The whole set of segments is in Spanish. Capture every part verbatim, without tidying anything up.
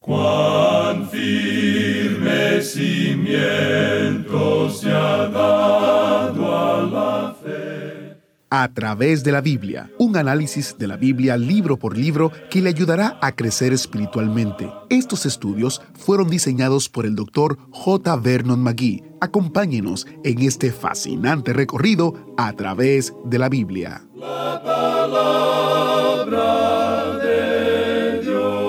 Cuán firme cimiento se ha dado a la fe. A través de la Biblia, un análisis de la Biblia libro por libro que le ayudará a crecer espiritualmente. Estos estudios fueron diseñados por el doctor J. Vernon McGee. Acompáñenos en este fascinante recorrido a través de la Biblia. La palabra de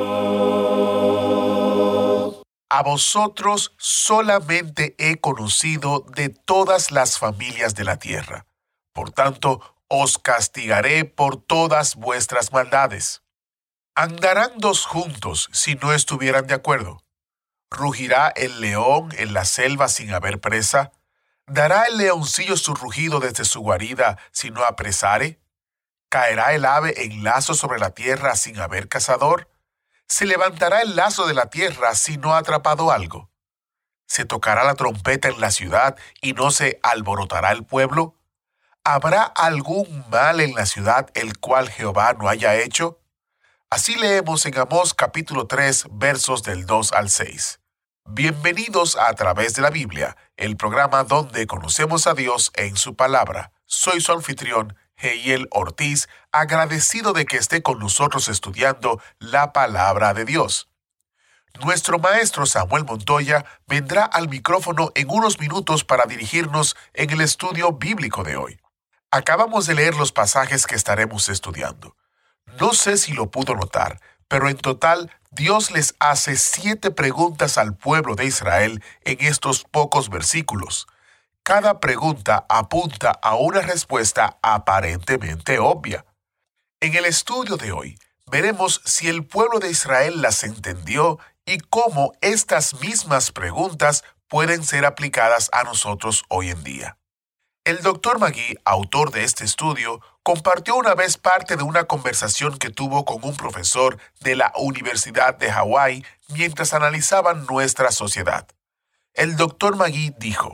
Dios. A vosotros solamente he conocido de todas las familias de la tierra. Por tanto, os castigaré por todas vuestras maldades. ¿Andarán dos juntos si no estuvieran de acuerdo? ¿Rugirá el león en la selva sin haber presa? ¿Dará el leoncillo su rugido desde su guarida si no apresare? ¿Caerá el ave en lazo sobre la tierra sin haber cazador? ¿Se levantará el lazo de la tierra si no ha atrapado algo? ¿Se tocará la trompeta en la ciudad y no se alborotará el pueblo? ¿Habrá algún mal en la ciudad el cual Jehová no haya hecho? Así leemos en Amós capítulo tres, versos del dos al seis. Bienvenidos a A Través de la Biblia, el programa donde conocemos a Dios en su palabra. Soy su anfitrión, Heiel Ortiz, agradecido de que esté con nosotros estudiando la palabra de Dios. Nuestro maestro Samuel Montoya vendrá al micrófono en unos minutos para dirigirnos en el estudio bíblico de hoy. Acabamos de leer los pasajes que estaremos estudiando. No sé si lo pudo notar, pero en total Dios les hace siete preguntas al pueblo de Israel en estos pocos versículos. Cada pregunta apunta a una respuesta aparentemente obvia. En el estudio de hoy, veremos si el pueblo de Israel las entendió y cómo estas mismas preguntas pueden ser aplicadas a nosotros hoy en día. El doctor McGee, autor de este estudio, compartió una vez parte de una conversación que tuvo con un profesor de la Universidad de Hawái mientras analizaban nuestra sociedad. El doctor McGee dijo,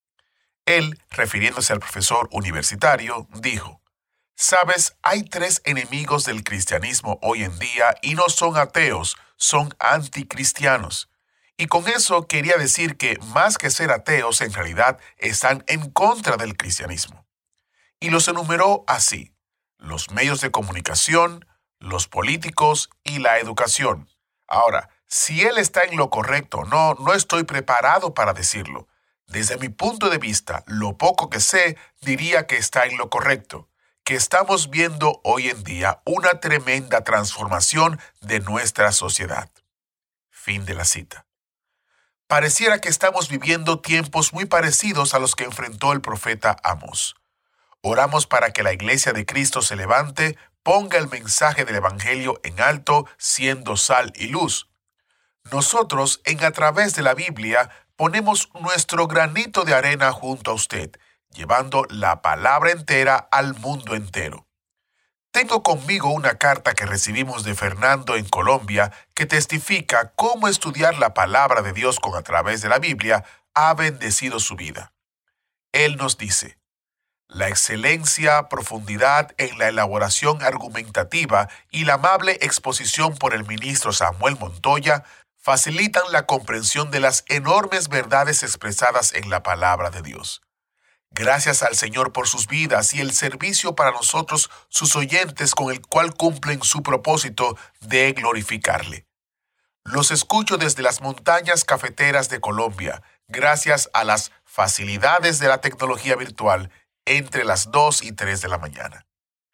él, refiriéndose al profesor universitario, dijo, «Sabes, hay tres enemigos del cristianismo hoy en día y no son ateos, son anticristianos». Y con eso quería decir que más que ser ateos, en realidad están en contra del cristianismo. Y los enumeró así: los medios de comunicación, los políticos y la educación. Ahora, si él está en lo correcto o no, no estoy preparado para decirlo. Desde mi punto de vista, lo poco que sé, diría que está en lo correcto, que estamos viendo hoy en día una tremenda transformación de nuestra sociedad. Fin de la cita. Pareciera que estamos viviendo tiempos muy parecidos a los que enfrentó el profeta Amós. Oramos para que la Iglesia de Cristo se levante, ponga el mensaje del Evangelio en alto, siendo sal y luz. Nosotros, en A Través de la Biblia, ponemos nuestro granito de arena junto a usted, llevando la palabra entera al mundo entero. Tengo conmigo una carta que recibimos de Fernando en Colombia que testifica cómo estudiar la palabra de Dios con A Través de la Biblia ha bendecido su vida. Él nos dice, la excelencia, profundidad en la elaboración argumentativa y la amable exposición por el ministro Samuel Montoya facilitan la comprensión de las enormes verdades expresadas en la palabra de Dios. Gracias al Señor por sus vidas y el servicio para nosotros, sus oyentes, con el cual cumplen su propósito de glorificarle. Los escucho desde las montañas cafeteras de Colombia, gracias a las facilidades de la tecnología virtual, entre las dos y tres de la mañana.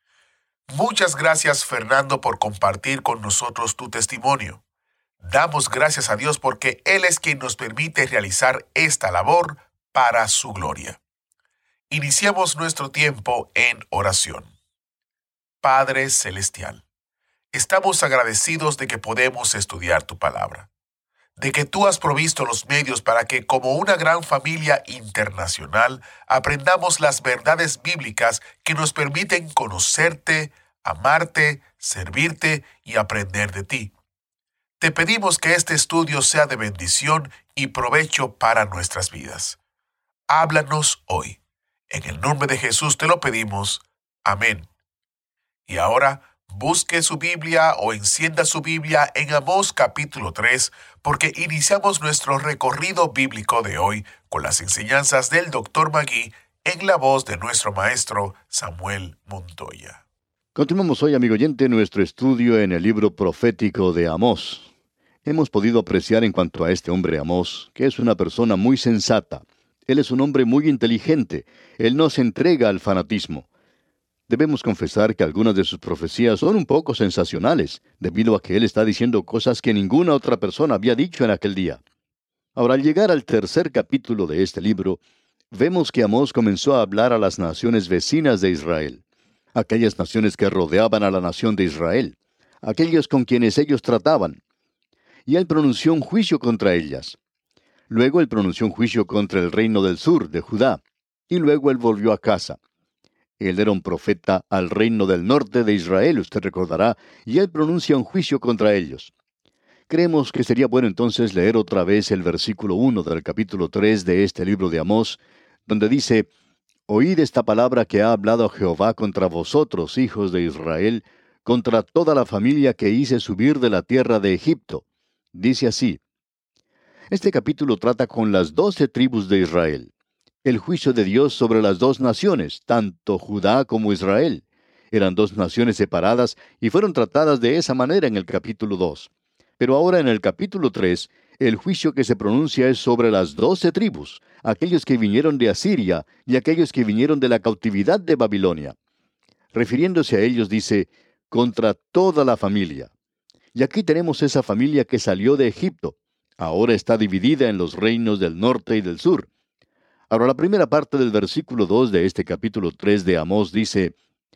Muchas gracias, Fernando, por compartir con nosotros tu testimonio. Damos gracias a Dios porque Él es quien nos permite realizar esta labor para su gloria. Iniciamos nuestro tiempo en oración. Padre Celestial, estamos agradecidos de que podemos estudiar tu palabra, de que tú has provisto los medios para que, como una gran familia internacional, aprendamos las verdades bíblicas que nos permiten conocerte, amarte, servirte y aprender de ti. Te pedimos que este estudio sea de bendición y provecho para nuestras vidas. Háblanos hoy. En el nombre de Jesús te lo pedimos. Amén. Y ahora Busque su Biblia o encienda su Biblia en Amós capítulo tres, porque iniciamos nuestro recorrido bíblico de hoy con las enseñanzas del doctor Magui en la voz de nuestro maestro Samuel Montoya. Continuamos hoy, amigo oyente, nuestro estudio en el libro profético de Amós. Hemos podido apreciar en cuanto a este hombre Amós, que es una persona muy sensata. Él es un hombre muy inteligente. Él no se entrega al fanatismo. Debemos confesar que algunas de sus profecías son un poco sensacionales, debido a que él está diciendo cosas que ninguna otra persona había dicho en aquel día. Ahora, al llegar al tercer capítulo de este libro, vemos que Amós comenzó a hablar a las naciones vecinas de Israel, aquellas naciones que rodeaban a la nación de Israel, aquellos con quienes ellos trataban. Y él pronunció un juicio contra ellas. Luego él pronunció un juicio contra el reino del sur, de Judá, y luego él volvió a casa. Él era un profeta al reino del norte de Israel, usted recordará, y él pronuncia un juicio contra ellos. Creemos que sería bueno entonces leer otra vez el versículo uno del capítulo tres de este libro de Amós, donde dice: «Oíd esta palabra que ha hablado Jehová contra vosotros, hijos de Israel, contra toda la familia que hice subir de la tierra de Egipto». Dice así. Este capítulo trata con las doce tribus de Israel. El juicio de Dios sobre las dos naciones, tanto Judá como Israel. Eran dos naciones separadas y fueron tratadas de esa manera en el capítulo dos. Pero ahora en el capítulo tres, el juicio que se pronuncia es sobre las doce tribus, aquellos que vinieron de Asiria y aquellos que vinieron de la cautividad de Babilonia. Refiriéndose a ellos dice, contra toda la familia. Y aquí tenemos esa familia que salió de Egipto. Ahora está dividida en los reinos del norte y del sur. Ahora, la primera parte del versículo dos de este capítulo tres de Amós dice: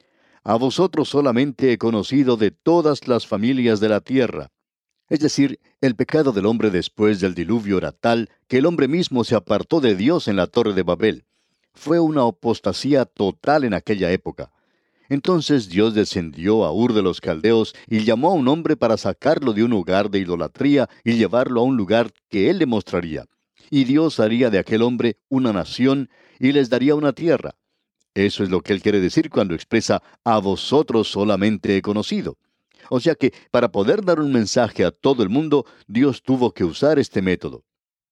«A vosotros solamente he conocido de todas las familias de la tierra». Es decir, el pecado del hombre después del diluvio era tal que el hombre mismo se apartó de Dios en la Torre de Babel. Fue una apostasía total en aquella época. Entonces Dios descendió a Ur de los Caldeos y llamó a un hombre para sacarlo de un lugar de idolatría y llevarlo a un lugar que él le mostraría. Y Dios haría de aquel hombre una nación y les daría una tierra. Eso es lo que él quiere decir cuando expresa «a vosotros solamente he conocido». O sea que para poder dar un mensaje a todo el mundo, Dios tuvo que usar este método.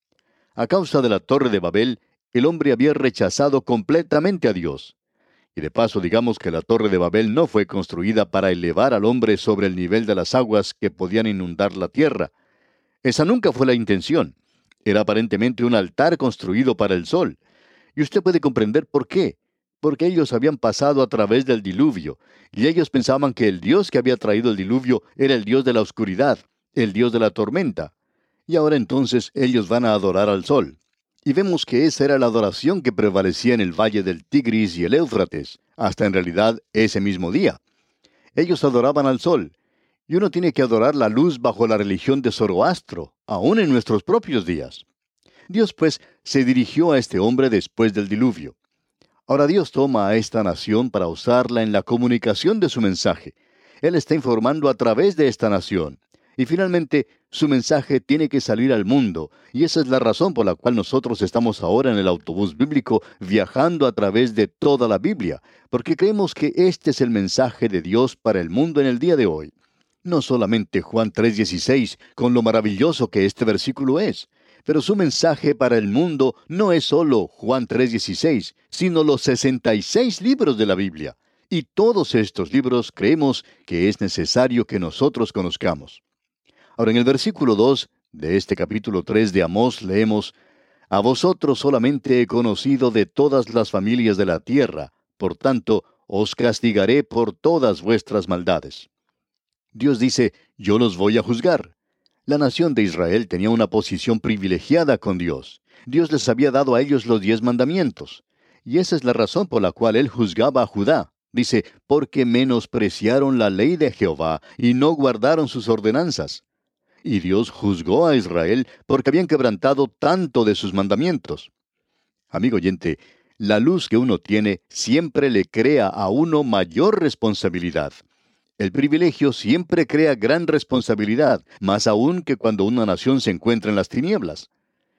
A causa de la Torre de Babel, el hombre había rechazado completamente a Dios. Y de paso digamos que la Torre de Babel no fue construida para elevar al hombre sobre el nivel de las aguas que podían inundar la tierra. Esa nunca fue la intención. Era aparentemente un altar construido para el sol. Y usted puede comprender por qué. Porque ellos habían pasado a través del diluvio, y ellos pensaban que el Dios que había traído el diluvio era el Dios de la oscuridad, el Dios de la tormenta. Y ahora entonces ellos van a adorar al sol. Y vemos que esa era la adoración que prevalecía en el valle del Tigris y el Éufrates, hasta en realidad ese mismo día. Ellos adoraban al sol. Y uno tiene que adorar la luz bajo la religión de Zoroastro, aún en nuestros propios días. Dios, pues, se dirigió a este hombre después del diluvio. Ahora Dios toma a esta nación para usarla en la comunicación de su mensaje. Él está informando a través de esta nación. Y finalmente, su mensaje tiene que salir al mundo. Y esa es la razón por la cual nosotros estamos ahora en el autobús bíblico viajando a través de toda la Biblia, porque creemos que este es el mensaje de Dios para el mundo en el día de hoy. No solamente Juan tres dieciséis, con lo maravilloso que este versículo es, pero su mensaje para el mundo no es solo Juan tres dieciséis, sino los sesenta y seis libros de la Biblia. Y todos estos libros creemos que es necesario que nosotros conozcamos. Ahora, en el versículo dos de este capítulo tres de Amós leemos: «A vosotros solamente he conocido de todas las familias de la tierra, por tanto, os castigaré por todas vuestras maldades». Dios dice, yo los voy a juzgar. La nación de Israel tenía una posición privilegiada con Dios. Dios les había dado a ellos los diez mandamientos. Y esa es la razón por la cual Él juzgaba a Judá. Dice, porque menospreciaron la ley de Jehová y no guardaron sus ordenanzas. Y Dios juzgó a Israel porque habían quebrantado tanto de sus mandamientos. Amigo oyente, la luz que uno tiene siempre le crea a uno mayor responsabilidad. El privilegio siempre crea gran responsabilidad, más aún que cuando una nación se encuentra en las tinieblas.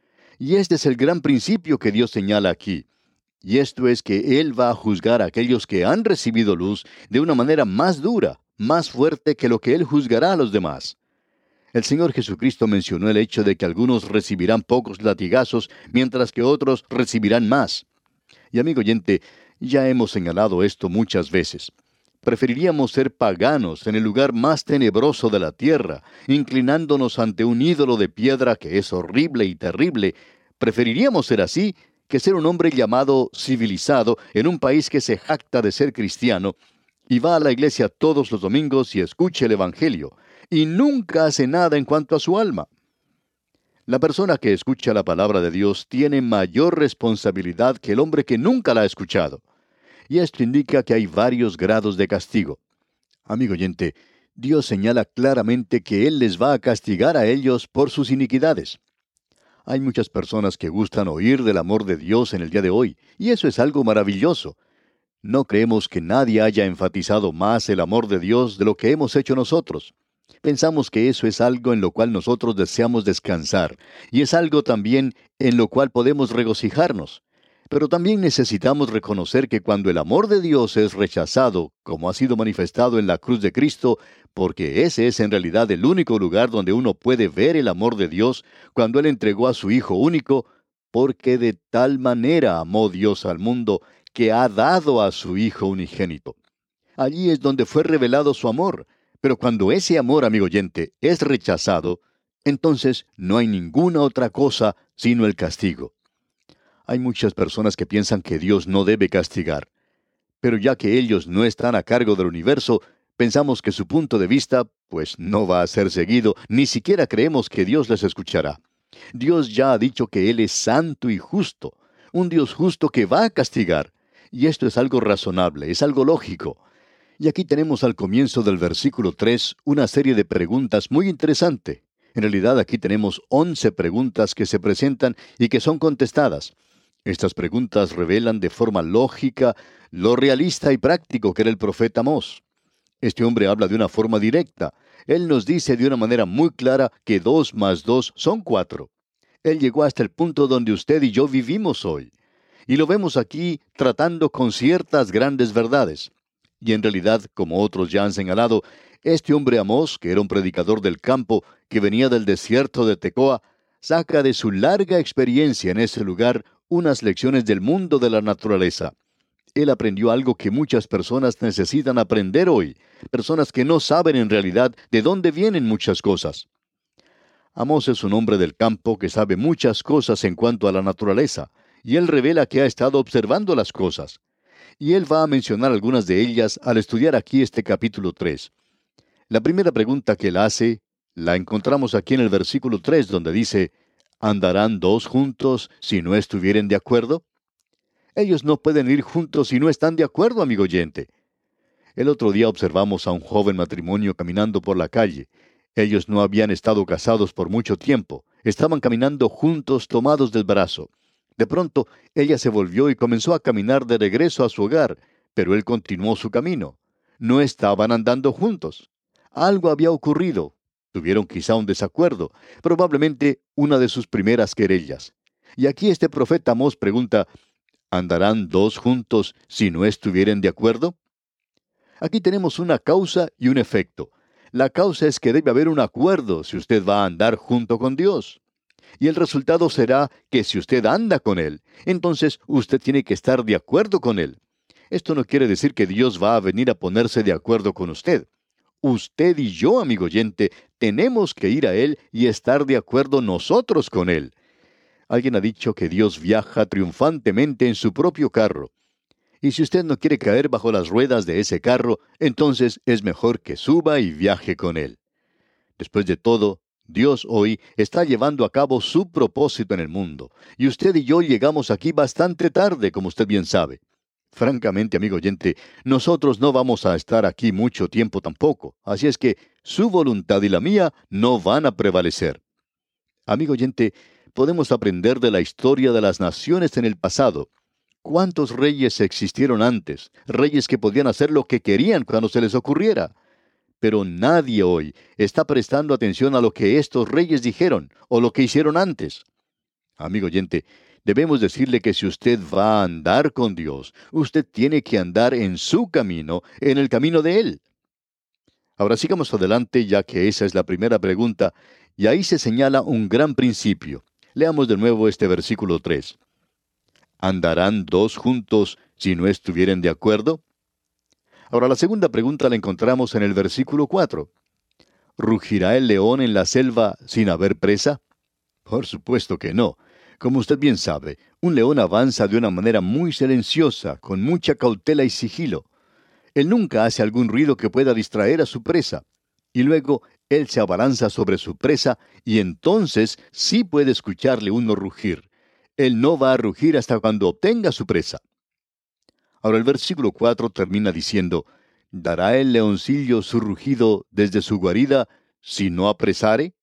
Y este es el gran principio que Dios señala aquí. Y esto es que Él va a juzgar a aquellos que han recibido luz de una manera más dura, más fuerte que lo que Él juzgará a los demás. El Señor Jesucristo mencionó el hecho de que algunos recibirán pocos latigazos, mientras que otros recibirán más. Y amigo oyente, ya hemos señalado esto muchas veces. Preferiríamos ser paganos en el lugar más tenebroso de la tierra, inclinándonos ante un ídolo de piedra que es horrible y terrible. Preferiríamos ser así que ser un hombre llamado civilizado en un país que se jacta de ser cristiano y va a la iglesia todos los domingos y escucha el Evangelio, y nunca hace nada en cuanto a su alma. La persona que escucha la palabra de Dios tiene mayor responsabilidad que el hombre que nunca la ha escuchado. Y esto indica que hay varios grados de castigo. Amigo oyente, Dios señala claramente que Él les va a castigar a ellos por sus iniquidades. Hay muchas personas que gustan oír del amor de Dios en el día de hoy, y eso es algo maravilloso. No creemos que nadie haya enfatizado más el amor de Dios de lo que hemos hecho nosotros. Pensamos que eso es algo en lo cual nosotros deseamos descansar, y es algo también en lo cual podemos regocijarnos. Pero también necesitamos reconocer que cuando el amor de Dios es rechazado, como ha sido manifestado en la cruz de Cristo, porque ese es en realidad el único lugar donde uno puede ver el amor de Dios, cuando Él entregó a su Hijo único, porque de tal manera amó Dios al mundo, que ha dado a su Hijo unigénito. Allí es donde fue revelado su amor. Pero cuando ese amor, amigo oyente, es rechazado, entonces no hay ninguna otra cosa sino el castigo. Hay muchas personas que piensan que Dios no debe castigar. Pero ya que ellos no están a cargo del universo, pensamos que su punto de vista, pues no va a ser seguido, ni siquiera creemos que Dios les escuchará. Dios ya ha dicho que Él es santo y justo, un Dios justo que va a castigar. Y esto es algo razonable, es algo lógico. Y aquí tenemos al comienzo del versículo tres una serie de preguntas muy interesante. En realidad aquí tenemos once preguntas que se presentan y que son contestadas. Estas preguntas revelan de forma lógica lo realista y práctico que era el profeta Amós. Este hombre habla de una forma directa. Él nos dice de una manera muy clara que dos más dos son cuatro. Él llegó hasta el punto donde usted y yo vivimos hoy. Y lo vemos aquí tratando con ciertas grandes verdades. Y en realidad, como otros ya han señalado, este hombre Amós, que era un predicador del campo, que venía del desierto de Tecoa, saca de su larga experiencia en ese lugar unas lecciones del mundo de la naturaleza. Él aprendió algo que muchas personas necesitan aprender hoy, personas que no saben en realidad de dónde vienen muchas cosas. Amós es un hombre del campo que sabe muchas cosas en cuanto a la naturaleza, y él revela que ha estado observando las cosas. Y él va a mencionar algunas de ellas al estudiar aquí este capítulo tres. La primera pregunta que él hace, la encontramos aquí en el versículo tres, donde dice, ¿andarán dos juntos si no estuvieren de acuerdo? Ellos no pueden ir juntos si no están de acuerdo, amigo oyente. El otro día observamos a un joven matrimonio caminando por la calle. Ellos no habían estado casados por mucho tiempo. Estaban caminando juntos, tomados del brazo. De pronto, ella se volvió y comenzó a caminar de regreso a su hogar, pero él continuó su camino. No estaban andando juntos. Algo había ocurrido. Tuvieron quizá un desacuerdo, probablemente una de sus primeras querellas. Y aquí este profeta Amós pregunta, ¿andarán dos juntos si no estuvieren de acuerdo? Aquí tenemos una causa y un efecto. La causa es que debe haber un acuerdo si usted va a andar junto con Dios. Y el resultado será que si usted anda con Él, entonces usted tiene que estar de acuerdo con Él. Esto no quiere decir que Dios va a venir a ponerse de acuerdo con usted. Usted y yo, amigo oyente, tenemos que ir a Él y estar de acuerdo nosotros con Él. Alguien ha dicho que Dios viaja triunfantemente en su propio carro. Y si usted no quiere caer bajo las ruedas de ese carro, entonces es mejor que suba y viaje con Él. Después de todo, Dios hoy está llevando a cabo su propósito en el mundo, y usted y yo llegamos aquí bastante tarde, como usted bien sabe. Francamente, amigo oyente, nosotros no vamos a estar aquí mucho tiempo tampoco, así es que su voluntad y la mía no van a prevalecer. Amigo oyente, podemos aprender de la historia de las naciones en el pasado. ¿Cuántos reyes existieron antes? Reyes que podían hacer lo que querían cuando se les ocurriera. Pero nadie hoy está prestando atención a lo que estos reyes dijeron o lo que hicieron antes. Amigo oyente, debemos decirle que si usted va a andar con Dios, usted tiene que andar en su camino, en el camino de Él. Ahora sigamos adelante, ya que esa es la primera pregunta, y ahí se señala un gran principio. Leamos de nuevo este versículo tres. ¿Andarán dos juntos si no estuvieren de acuerdo? Ahora la segunda pregunta la encontramos en el versículo cuatro. ¿Rugirá el león en la selva sin haber presa? Por supuesto que no. Como usted bien sabe, un león avanza de una manera muy silenciosa, con mucha cautela y sigilo. Él nunca hace algún ruido que pueda distraer a su presa. Y luego él se abalanza sobre su presa y entonces sí puede escucharle uno rugir. Él no va a rugir hasta cuando obtenga su presa. Ahora el versículo cuatro termina diciendo, ¿dará el leoncillo su rugido desde su guarida si no apresare?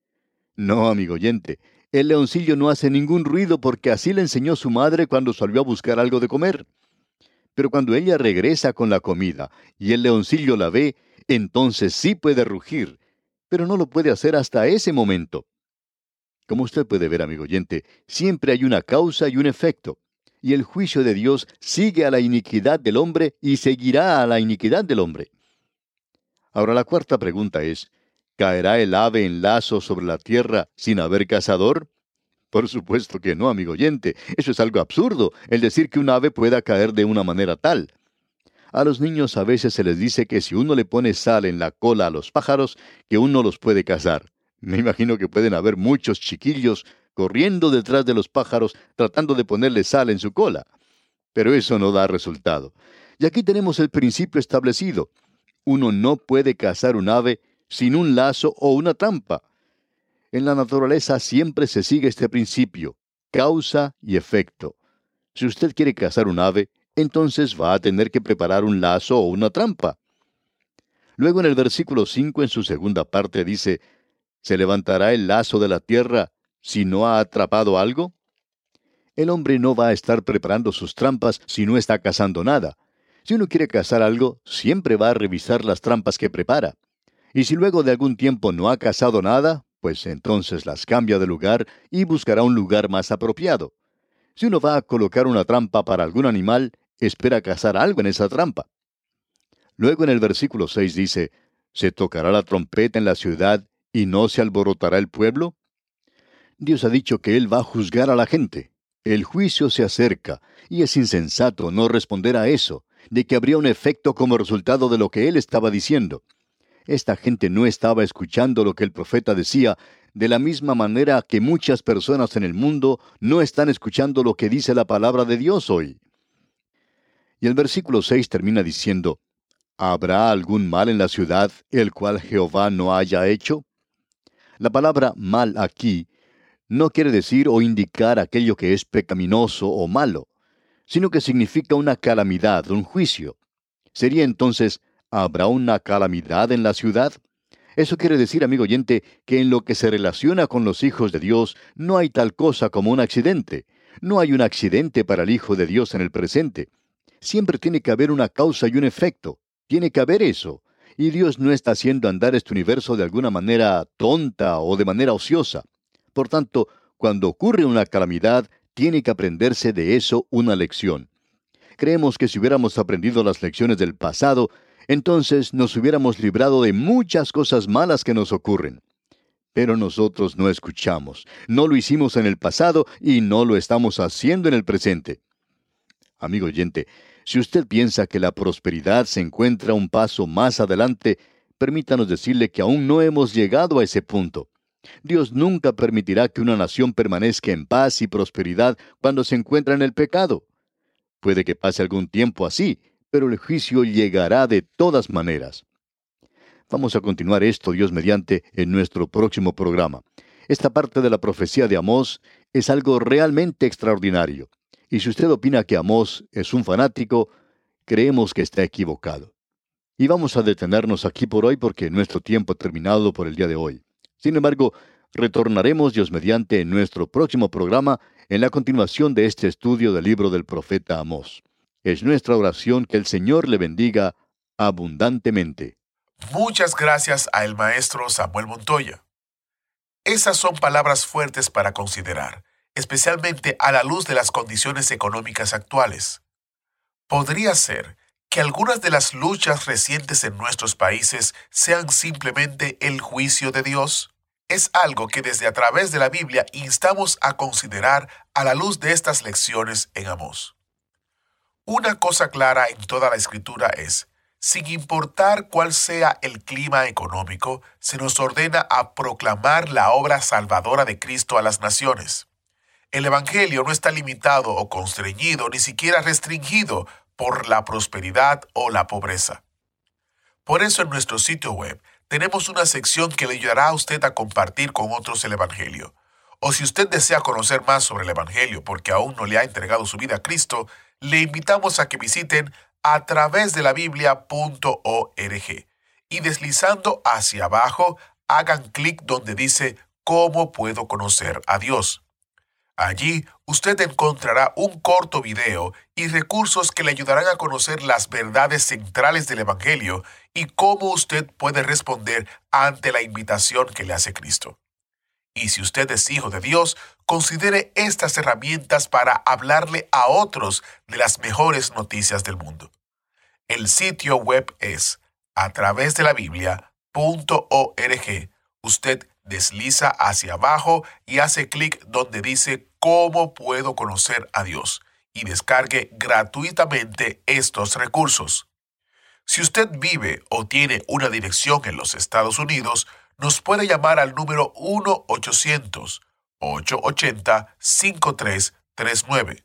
No, amigo oyente, el leoncillo no hace ningún ruido porque así le enseñó su madre cuando salió a buscar algo de comer. Pero cuando ella regresa con la comida y el leoncillo la ve, entonces sí puede rugir, pero no lo puede hacer hasta ese momento. Como usted puede ver, amigo oyente, siempre hay una causa y un efecto, y el juicio de Dios sigue a la iniquidad del hombre y seguirá a la iniquidad del hombre. Ahora la cuarta pregunta es, ¿caerá el ave en lazo sobre la tierra sin haber cazador? Por supuesto que no, amigo oyente. Eso es algo absurdo, el decir que un ave pueda caer de una manera tal. A los niños a veces se les dice que si uno le pone sal en la cola a los pájaros, que uno los puede cazar. Me imagino que pueden haber muchos chiquillos corriendo detrás de los pájaros tratando de ponerle sal en su cola. Pero eso no da resultado. Y aquí tenemos el principio establecido. Uno no puede cazar un ave sin un lazo o una trampa. En la naturaleza siempre se sigue este principio, causa y efecto. Si usted quiere cazar un ave, entonces va a tener que preparar un lazo o una trampa. Luego en el versículo cinco, en su segunda parte, dice, ¿se levantará el lazo de la tierra si no ha atrapado algo? El hombre no va a estar preparando sus trampas si no está cazando nada. Si uno quiere cazar algo, siempre va a revisar las trampas que prepara. Y si luego de algún tiempo no ha cazado nada, pues entonces las cambia de lugar y buscará un lugar más apropiado. Si uno va a colocar una trampa para algún animal, espera cazar algo en esa trampa. Luego en el versículo seis dice, ¿se tocará la trompeta en la ciudad y no se alborotará el pueblo? Dios ha dicho que Él va a juzgar a la gente. El juicio se acerca, y es insensato no responder a eso, de que habría un efecto como resultado de lo que Él estaba diciendo. Esta gente no estaba escuchando lo que el profeta decía, de la misma manera que muchas personas en el mundo no están escuchando lo que dice la palabra de Dios hoy. Y el versículo seis termina diciendo, ¿habrá algún mal en la ciudad, el cual Jehová no haya hecho? La palabra mal aquí no quiere decir o indicar aquello que es pecaminoso o malo, sino que significa una calamidad, un juicio. Sería entonces, ¿habrá una calamidad en la ciudad? Eso quiere decir, amigo oyente, que en lo que se relaciona con los hijos de Dios no hay tal cosa como un accidente. No hay un accidente para el Hijo de Dios en el presente. Siempre tiene que haber una causa y un efecto. Tiene que haber eso. Y Dios no está haciendo andar este universo de alguna manera tonta o de manera ociosa. Por tanto, cuando ocurre una calamidad, tiene que aprenderse de eso una lección. Creemos que si hubiéramos aprendido las lecciones del pasado, entonces nos hubiéramos librado de muchas cosas malas que nos ocurren. Pero nosotros no escuchamos. No lo hicimos en el pasado y no lo estamos haciendo en el presente. Amigo oyente, si usted piensa que la prosperidad se encuentra un paso más adelante, permítanos decirle que aún no hemos llegado a ese punto. Dios nunca permitirá que una nación permanezca en paz y prosperidad cuando se encuentra en el pecado. Puede que pase algún tiempo así, pero el juicio llegará de todas maneras. Vamos a continuar esto, Dios mediante, en nuestro próximo programa. Esta parte de la profecía de Amós es algo realmente extraordinario. Y si usted opina que Amós es un fanático, creemos que está equivocado. Y vamos a detenernos aquí por hoy porque nuestro tiempo ha terminado por el día de hoy. Sin embargo, retornaremos Dios mediante en nuestro próximo programa en la continuación de este estudio del libro del profeta Amós. Es nuestra oración que el Señor le bendiga abundantemente. Muchas gracias al maestro Samuel Montoya. Esas son palabras fuertes para considerar, especialmente a la luz de las condiciones económicas actuales. Podría ser que algunas de las luchas recientes en nuestros países sean simplemente el juicio de Dios? Es algo que desde a través de la Biblia instamos a considerar a la luz de estas lecciones en Amós. Una cosa clara en toda la Escritura es, sin importar cuál sea el clima económico, se nos ordena a proclamar la obra salvadora de Cristo a las naciones. El Evangelio no está limitado o constreñido, ni siquiera restringido por la prosperidad o la pobreza. Por eso en nuestro sitio web tenemos una sección que le ayudará a usted a compartir con otros el Evangelio. O si usted desea conocer más sobre el Evangelio porque aún no le ha entregado su vida a Cristo, le invitamos a que visiten a través de la biblia punto org y deslizando hacia abajo hagan clic donde dice ¿Cómo puedo conocer a Dios? Allí usted encontrará un corto video y recursos que le ayudarán a conocer las verdades centrales del Evangelio y cómo usted puede responder ante la invitación que le hace Cristo. Y si usted es hijo de Dios, considere estas herramientas para hablarle a otros de las mejores noticias del mundo. El sitio web es a través de la biblia punto org. Usted desliza hacia abajo y hace clic donde dice ¿Cómo puedo conocer a Dios? Y descargue gratuitamente estos recursos. Si usted vive o tiene una dirección en los Estados Unidos, nos puede llamar al número uno ochocientos, ocho ocho cero, cinco tres tres nueve.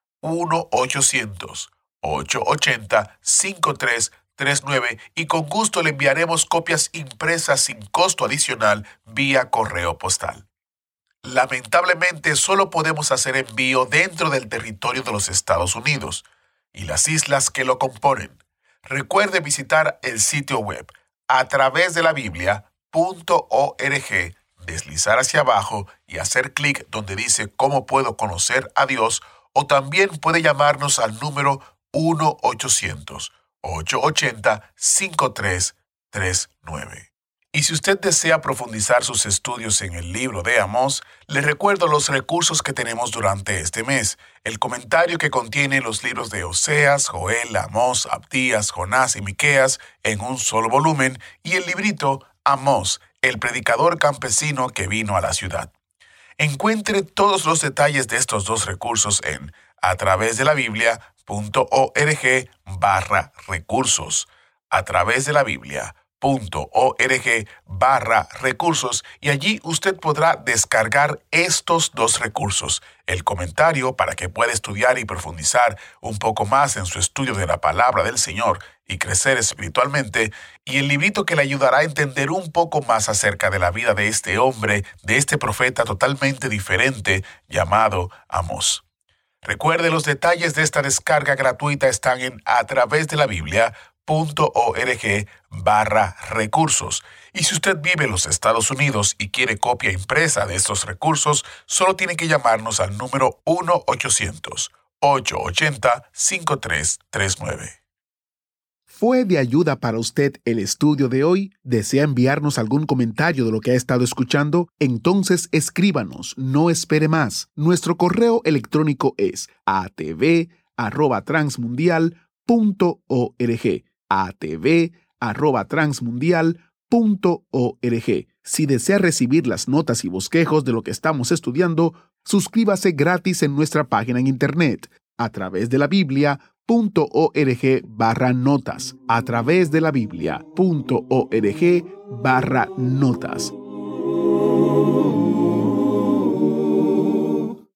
uno ochocientos, ocho ocho cero, cinco tres tres nueve y con gusto le enviaremos copias impresas sin costo adicional vía correo postal. Lamentablemente solo podemos hacer envío dentro del territorio de los Estados Unidos y las islas que lo componen. Recuerde visitar el sitio web a través de la biblia punto org, deslizar hacia abajo y hacer clic donde dice ¿Cómo puedo conocer a Dios? O también puede llamarnos al número uno ochocientos, ocho ocho cero, cinco tres tres nueve. Y si usted desea profundizar sus estudios en el libro de Amós, le recuerdo los recursos que tenemos durante este mes. El comentario que contiene los libros de Oseas, Joel, Amós, Abdías, Jonás y Miqueas en un solo volumen y el librito Amós, el predicador campesino que vino a la ciudad. Encuentre todos los detalles de estos dos recursos en a través de la biblia punto org barra recursos. A través de la Biblia. punto org barra recursos y allí usted podrá descargar estos dos recursos, el comentario para que pueda estudiar y profundizar un poco más en su estudio de la palabra del Señor y crecer espiritualmente, y el librito que le ayudará a entender un poco más acerca de la vida de este hombre, de este profeta totalmente diferente llamado Amós. Recuerde, los detalles de esta descarga gratuita están en a través de la Biblia punto org barra recursos. Y si usted vive en los Estados Unidos y quiere copia impresa de estos recursos, solo tiene que llamarnos al número uno ochocientos, ocho ocho cero, cinco tres tres nueve. ¿Fue de ayuda para usted el estudio de hoy? ¿Desea enviarnos algún comentario de lo que ha estado escuchando? Entonces escríbanos, no espere más. Nuestro correo electrónico es a t v arroba transmundial punto org. a t v arroba transmundial punto org. Si desea recibir las notas y bosquejos de lo que estamos estudiando, suscríbase gratis en nuestra página en internet a través de la biblia punto org barra notas. A través de la biblia punto org barra notas.